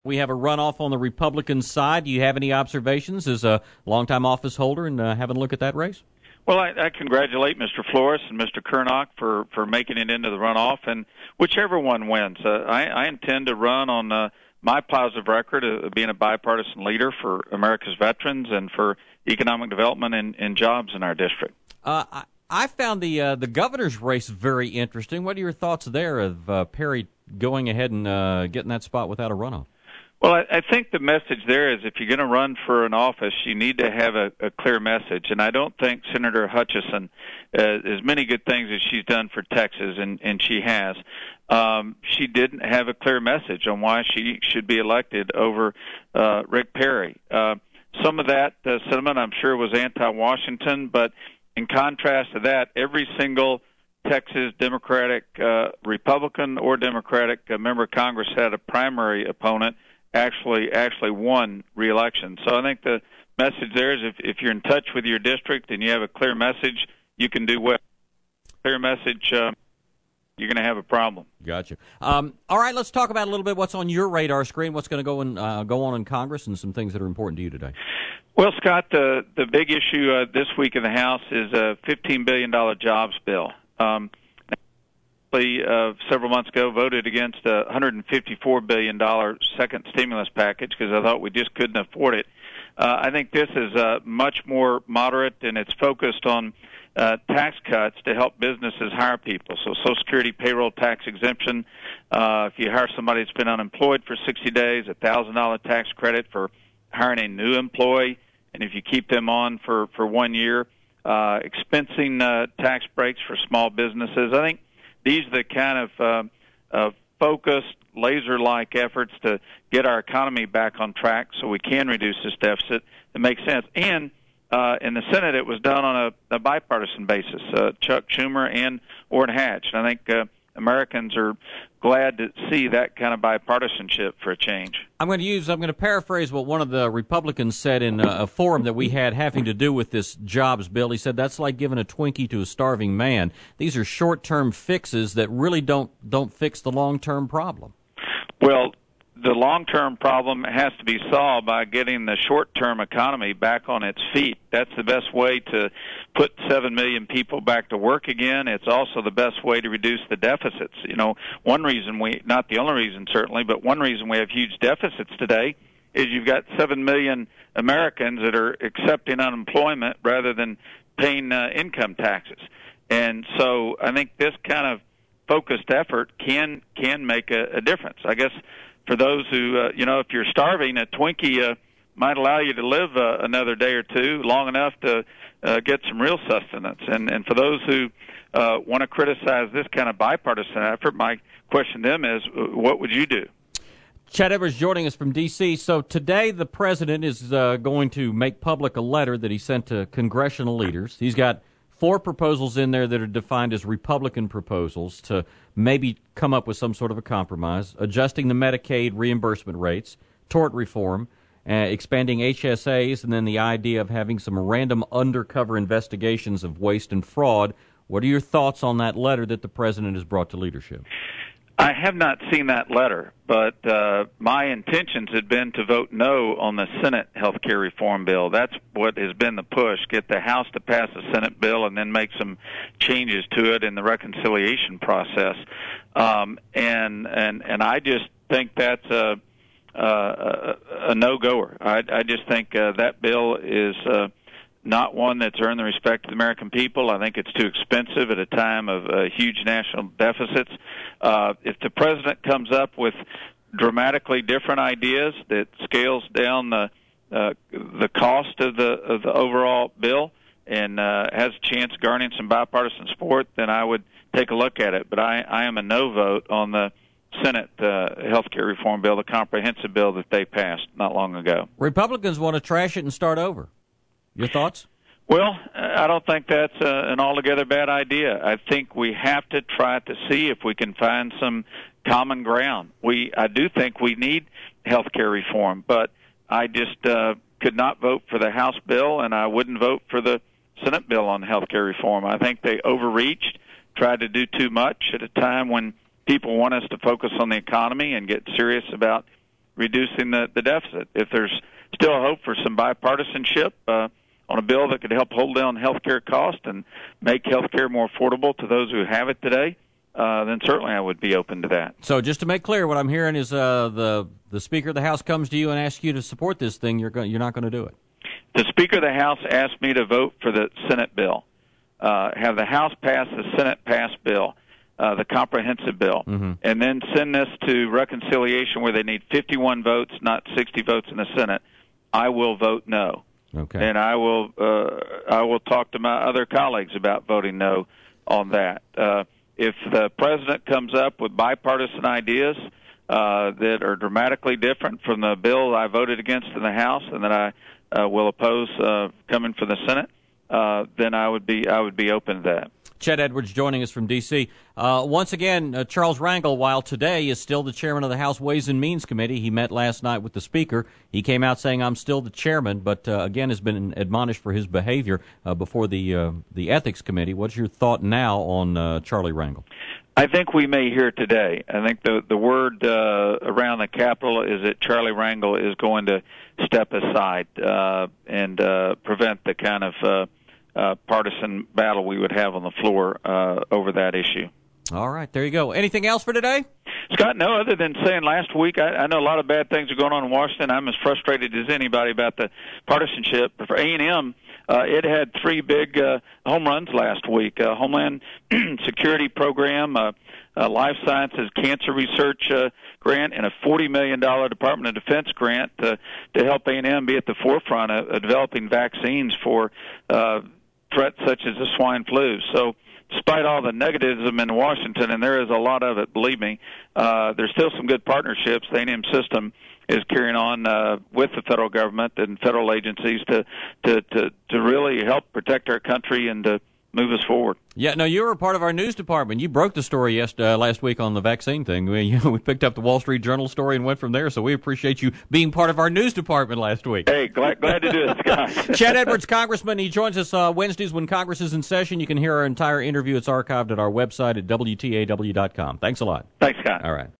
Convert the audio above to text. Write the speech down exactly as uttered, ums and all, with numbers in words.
We have a runoff on the Republican side. Do you have any observations as a longtime office holder and uh, having a look at that race? Well, I, I congratulate Mister Flores and Mister Kernock for, for making it into the runoff, and whichever one wins. Uh, I, I intend to run on uh, my positive record of being a bipartisan leader for America's veterans and for economic development and, and jobs in our district. Uh, I, I found the uh, the governor's race very interesting. What are your thoughts there of uh, Perry going ahead and uh, getting that spot without a runoff? Well, I, I think the message there is if you're going to run for an office, you need to have a, a clear message. And I don't think Senator Hutchison, uh, as many good things as she's done for Texas, and, and she has, um, she didn't have a clear message on why she should be elected over uh, Rick Perry. Uh, some of that uh, sentiment, I'm sure, was anti-Washington, but in contrast to that, every single Texas Democratic, uh, Republican or Democratic uh, member of Congress had a primary opponent actually actually won re-election. So I think the message there is if, if you're in touch with your district and you have a clear message, you can do well. Clear message, uh, you're going to have a problem. Gotcha. Um, all right, let's talk about a little bit what's on your radar screen, what's going to go in, uh, go on in Congress, and some things that are important to you today. Well, Scott, the, the big issue uh, this week in the House is a fifteen billion dollars jobs bill. Um, Uh, several months ago, voted against a one hundred fifty-four billion dollars second stimulus package because I thought we just couldn't afford it. Uh, I think this is uh, much more moderate, and it's focused on uh, tax cuts to help businesses hire people. So Social Security payroll tax exemption, uh, if you hire somebody that's been unemployed for sixty days, a one thousand dollars tax credit for hiring a new employee, and if you keep them on for, for one year, uh, expensing uh, tax breaks for small businesses. I think these are the kind of uh, uh, focused, laser-like efforts to get our economy back on track so we can reduce this deficit. It makes sense. And uh, in the Senate, it was done on a, a bipartisan basis, uh, Chuck Schumer and Orrin Hatch. And I think uh, Americans are glad to see that kind of bipartisanship for a change. I'm going to use, I'm going to paraphrase what one of the Republicans said in a, a forum that we had having to do with this jobs bill. He said that's like giving a Twinkie to a starving man. These are short-term fixes that really don't don't fix the long-term problem. Well, the long-term problem has to be solved by getting the short-term economy back on its feet. That's the best way to put seven million people back to work again. It's also the best way to reduce the deficits. You know, one reason we, not the only reason certainly, but one reason we have huge deficits today is you've got seven million Americans that are accepting unemployment rather than paying uh, income taxes. And so I think this kind of focused effort can can make a, a difference. I guess for those who, uh, you know, if you're starving, a Twinkie uh, might allow you to live uh, another day or two, long enough to uh, get some real sustenance. And, and for those who uh, want to criticize this kind of bipartisan effort, my question to them is, what would you do? Chad Edwards joining us from D C So today the president is uh, going to make public a letter that he sent to congressional leaders. He's got four proposals in there that are defined as Republican proposals to maybe come up with some sort of a compromise, adjusting the Medicaid reimbursement rates, tort reform, uh, expanding H S As, and then the idea of having some random undercover investigations of waste and fraud. What are your thoughts on that letter that the president has brought to leadership? I have not seen that letter, but uh, my intentions had been to vote no on the Senate health care reform bill. That's what has been the push, get the House to pass the Senate bill and then make some changes to it in the reconciliation process. Um, and, and, and I just think that's a, a, a no-goer. I, I just think uh, that bill is uh, not one that's earned the respect of the American people. I think it's too expensive at a time of uh, huge national deficits. Uh, if the president comes up with dramatically different ideas that scales down the uh, the cost of the of the overall bill and uh, has a chance of garnering some bipartisan support, then I would take a look at it. But I, I am a no vote on the Senate uh, health care reform bill, the comprehensive bill that they passed not long ago. Republicans want to trash it and start over. Your thoughts? Well, I don't think that's uh, an altogether bad idea. I think we have to try to see if we can find some common ground. We, I do think we need health care reform, but I just uh, could not vote for the House bill, and I wouldn't vote for the Senate bill on health care reform. I think they overreached, tried to do too much at a time when people want us to focus on the economy and get serious about reducing the, the deficit. If there's still a hope for some bipartisanship uh, on a bill that could help hold down health care costs and make health care more affordable to those who have it today, uh, then certainly I would be open to that. So just to make clear, what I'm hearing is uh, the the Speaker of the House comes to you and asks you to support this thing. You're go- you're not going to do it. The Speaker of the House asked me to vote for the Senate bill, uh, have the House pass the Senate pass bill, uh, the comprehensive bill, mm-hmm. and then send this to reconciliation where they need fifty-one votes, not sixty votes in the Senate. I will vote no. Okay. And I will uh, I will talk to my other colleagues about voting no on that. Uh, if the president comes up with bipartisan ideas uh, that are dramatically different from the bill I voted against in the House and that I uh, will oppose uh, coming from the Senate, uh, then I would be I would be open to that. Chet Edwards joining us from D C Uh, once again, uh, Charles Rangel, while today is still the chairman of the House Ways and Means Committee, he met last night with the Speaker. He came out saying, I'm still the chairman, but uh, again has been admonished for his behavior uh, before the uh, the Ethics Committee. What's your thought now on uh, Charlie Rangel? I think we may hear today. I think the, the word uh, around the Capitol is that Charlie Rangel is going to step aside uh, and uh, prevent the kind of uh, Uh, partisan battle we would have on the floor uh, over that issue. All right, there you go. Anything else for today? Scott, no, other than saying last week, I, I know a lot of bad things are going on in Washington. I'm as frustrated as anybody about the partisanship. For A and M, uh, it had three big uh, home runs last week. Uh, Homeland Security Program, uh, uh, Life Sciences Cancer Research uh, grant, and a forty million dollars Department of Defense grant to, to help A and M be at the forefront of, of developing vaccines for uh threats such as the swine flu. So despite all the negativism in Washington, and there is a lot of it, believe me, uh, there's still some good partnerships. The A and M system is carrying on uh, with the federal government and federal agencies to, to, to, to really help protect our country and to move us forward. Yeah, no, you were a part of our news department. You broke the story yesterday, uh, last week on the vaccine thing. We, you know, we picked up the Wall Street Journal story and went from there, so we appreciate you being part of our news department last week. Hey, glad, glad to do it, Scott. Chet Edwards, Congressman, he joins us uh, Wednesdays when Congress is in session. You can hear our entire interview. It's archived at our website at W T A W dot com. Thanks a lot. Thanks, Scott. All right.